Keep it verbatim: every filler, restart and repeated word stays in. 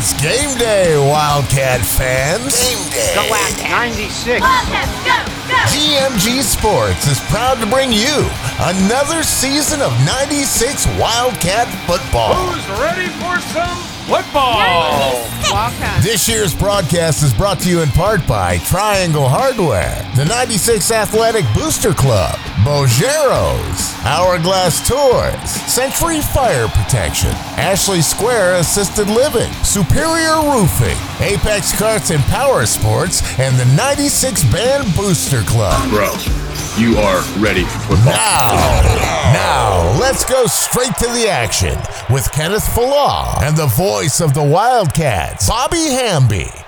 It's game day, Wildcat fans. Game day. Go out ninety-six. Wildcats, go, go. G M G Sports is proud to bring you another season of ninety-six Wildcat football. Who's ready for some football? Wildcats. This year's broadcast is brought to you in part by Triangle Hardware, the ninety-six Athletic Booster Club, Bojeros, Hourglass Tours, Century Fire Protection, Ashley Square Assisted Living, Superior Roofing, Apex Karts and Power Sports, and the ninety-six Band Booster Club. Bro, you are ready for football. Now, now, let's go straight to the action with Kenneth Falah and the voice of the Wildcats, Bobby Hamby.